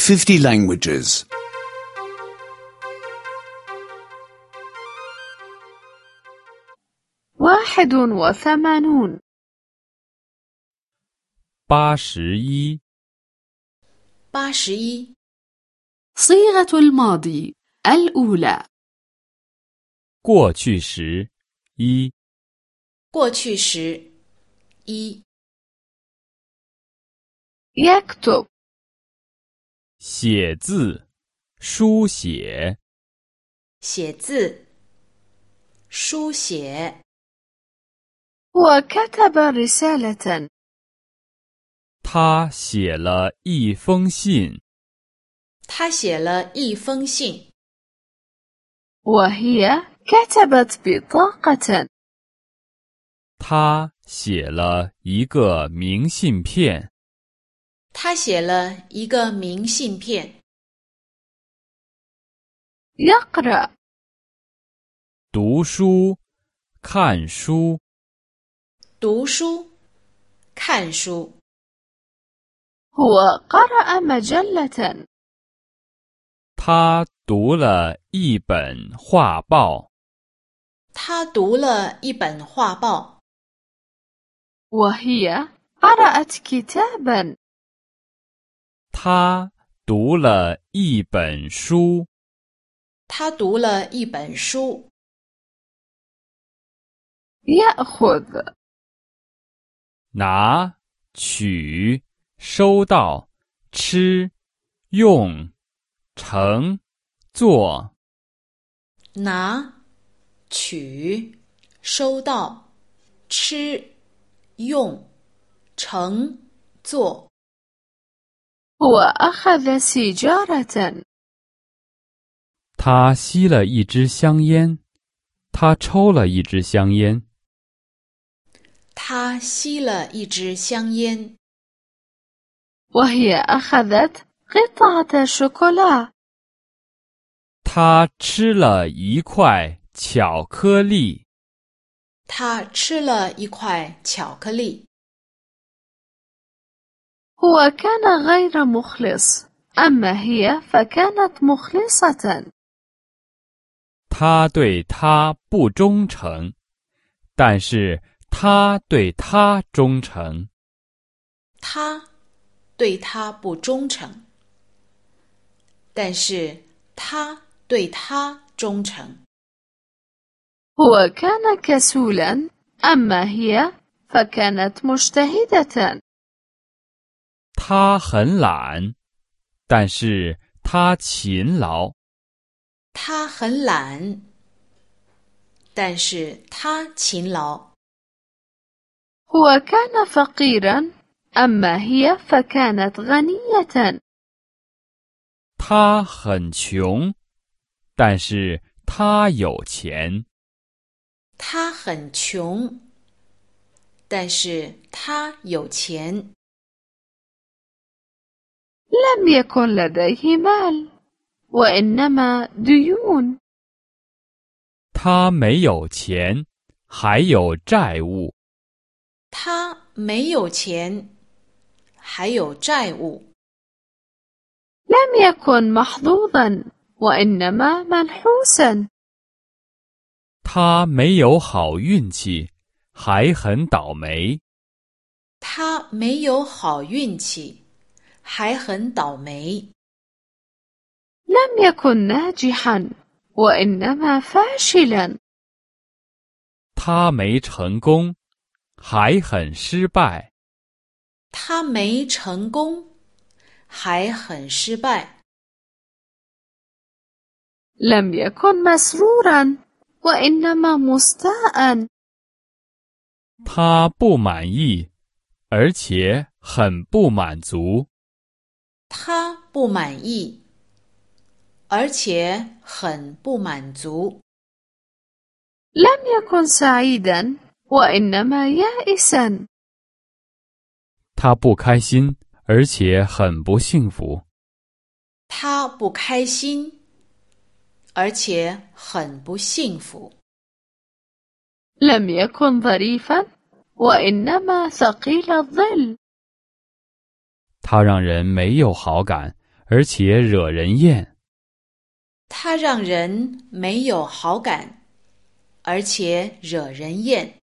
50 languages. 81 81 81 صيغة الماضي الأولى 过去时一过去时一 يكتب 写字书写写字书写 وكتب رسالة 他写了一封信他写了一封信 وهي كتبت بطاقة 他写了一个明信片他写了一个明信片 يقرأ 读书看书读书看书 هو قرأ مجلة 他读了一本画报他读了一本画报 وهي قرأت كتابا 他读了一本书他读了一本书 يأخذ 拿取收到吃用盛做拿取收到吃用盛做 هو أخذ سيجارة 他吸了一支香烟他抽了一支香烟他吸了一支香烟 وهي أخذت قطعة شوكولا 他吃了一块巧克力他吃了一块巧克力 هو كان غير مخلص أما هي فكانت مخلصة 他对他不忠诚但是他对他忠诚他对他不忠诚但是他对他忠诚 هو كان كسولا أما هي فكانت مجتهدة 他很懒但是他勤劳他很懒但是他勤劳 هو كان فقيرا أما هي فكانت غنية 他很穷但是他有钱他很穷但是他有钱 لم يكن لديه مال وإنما ديون 他没有钱还有债务他没有钱还有债务 لم يكن محظوظا وإنما منحوسا 他没有好运气还很倒霉他没有好运气还很倒霉 لم يكن ناجحا وإنما فاشلا 他没成功还很失败他没成功还很失败 لم يكن مسرورا وإنما مستاء 他不满意而且很不满足他不满意而且很不满足 لم يكن سعيدا وإنما يائسا 他不开心而且很不幸福他不开心而且很不幸福 لم يكن ظريفا وإنما ثقيل الظل 他让人没有好感而且惹人厌。 他让人没有好感，而且惹人厌。